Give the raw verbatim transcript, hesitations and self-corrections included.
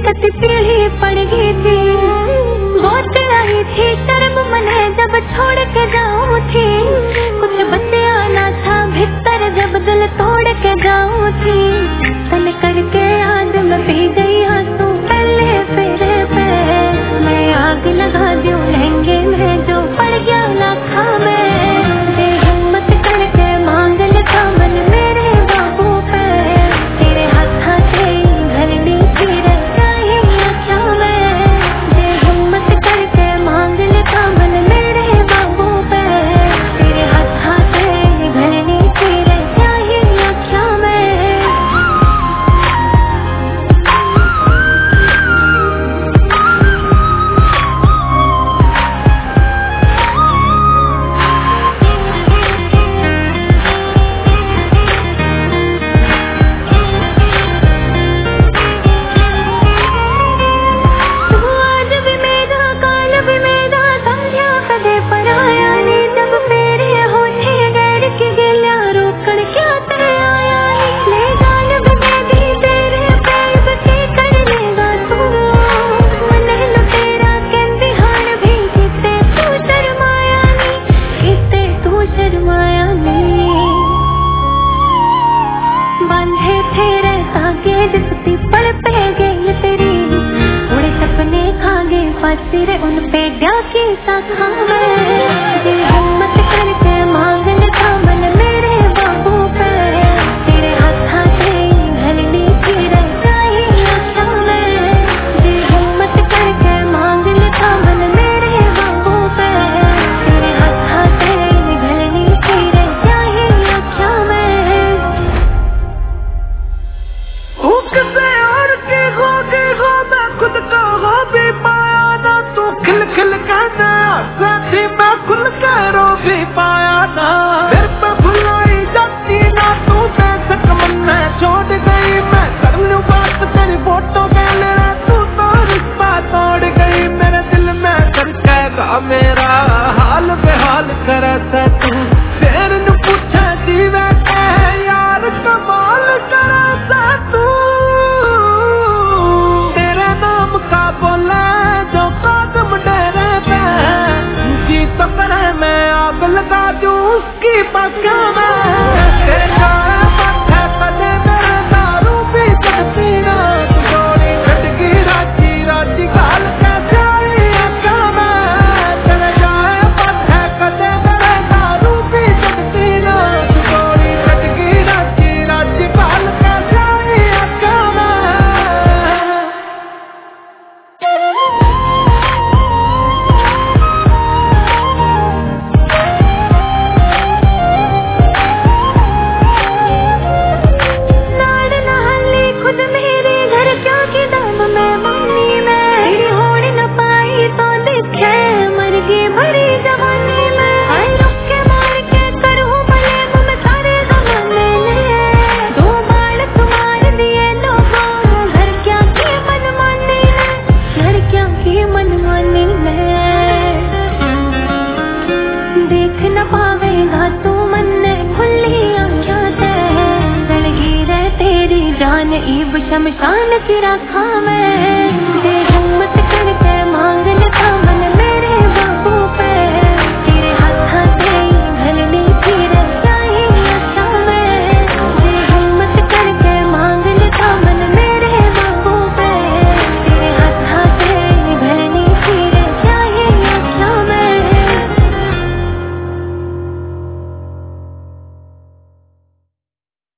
कति पीढ़ी पड़ गई थी, बहुत आई थी शर्म मने जब छोड़ के जाऊं थी, कुछ बचा ना था भीतर जब दिल तोड़ के जाऊं थी, तन करके याद में पी गई आंसू पहले फेरे पे, मैं आग लगा दूं लहंगे में जो पड़ गया लाखा में, दे हिम्मत करके मांग ले दामन मेरे बाबू पे, तेरे हाथा से घरनी फिरे चाहे क्या में, दे हिम्मत करके मांग ले दामन मेरे बाबू पे, तेरे हाथा से घरनी फिरे चाहे क्या में। तेरे उन पे डाके साखा में, दे हिम्मत करके मांग ले दामन मेरे बाबू पे, तेरे हाथा से घरनी फिरे चाहे क्या में, दे हिम्मत करके मांग ले दामन मेरे बाबू पे, तेरे हाथा से घरनी फिरे चाहे क्या में। हुक से और के हो के हो मैं खुद को हो भी पाया ना, तू खिल खिल कहना साथी मैं खुल के रो भी पाया ना, फिर पे भुलाई जाती ना तू बेशक मन में छोड़ गई, मैं कर लूं बात तेरी फोटो के लिए तू तो रिश्ता तोड़ गई, मेरे दिल में धड़केगा मेरा हाल बेहाल करे थे तू, फिर न पूछे जीवे के यार कमाल करे थे तू, तेरे नाम का बोले जो कदम डेरे पे, जी तो करे मैं आग लगा दूं उसकी पक्का में, तेरे जाए माथे पले मेरे दारू भी सकती ना, तू जोड़ी खटकी राजी राजी गाल कैसे आई अक्का में, तेरे जाए माथे पले मेरे दारू भी सकती ना, तू जोड़ी खटकी राजी राजी गाल कैसे आई अक्का में। देख न पावेगा तू मन ने खुली आँखों से, सड़गी रह तेरी जान ईब शमशान की राखा में।